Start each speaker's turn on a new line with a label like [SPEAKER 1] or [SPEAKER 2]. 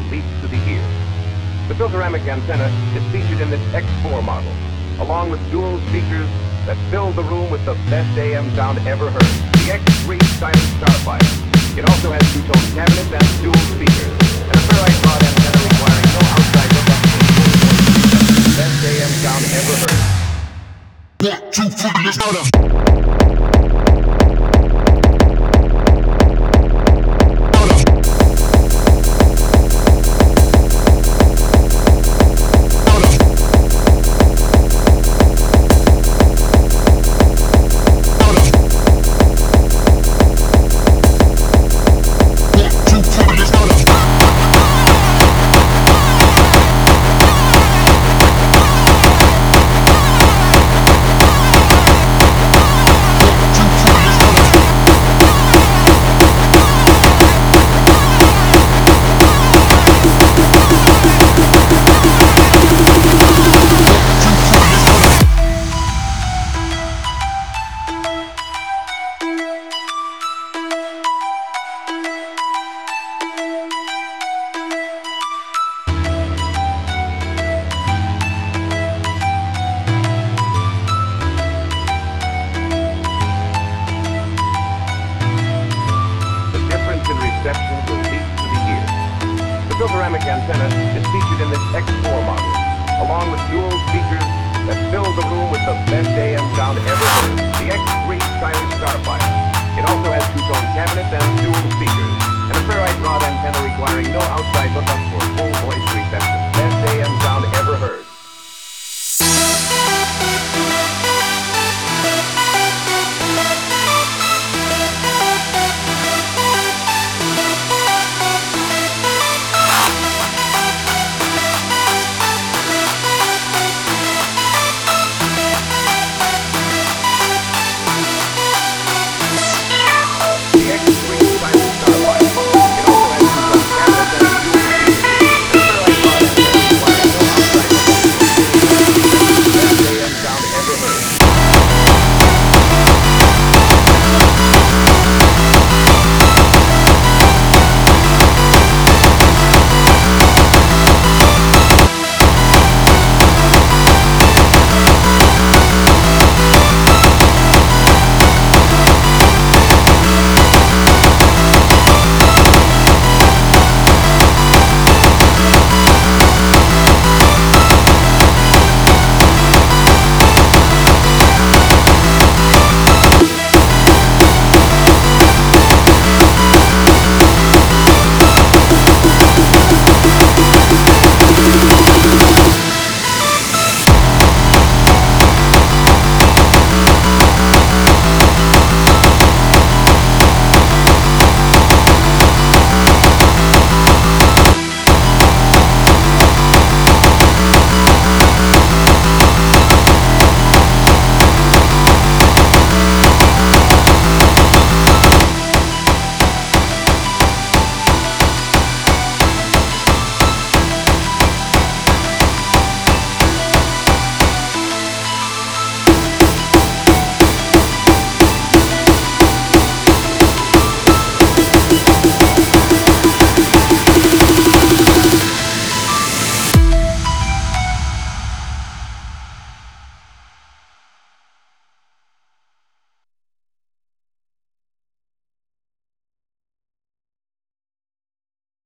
[SPEAKER 1] leaps to the ear. The Filteramic antenna is featured in this X4 model, along with dual speakers that fill the room with the best AM sound ever heard. The X3 Silent Starfire. It also has two-tone cabinets and dual speakers, and a ferrite rod antenna requiring no outside hookup for full voice. The best AM sound ever heard.
[SPEAKER 2] 1, 2, 3, let's go.
[SPEAKER 1] Reception will leap to the ear. The Filteramic antenna is featured in this X4 model, along with dual speakers that fill the room with the best AM sound ever heard. The X3 Silent Starfire. It also has two-tone cabinets and dual speakers, and a ferrite rod antenna requiring no outside hookup for full voice reception. Best AM sound ever heard.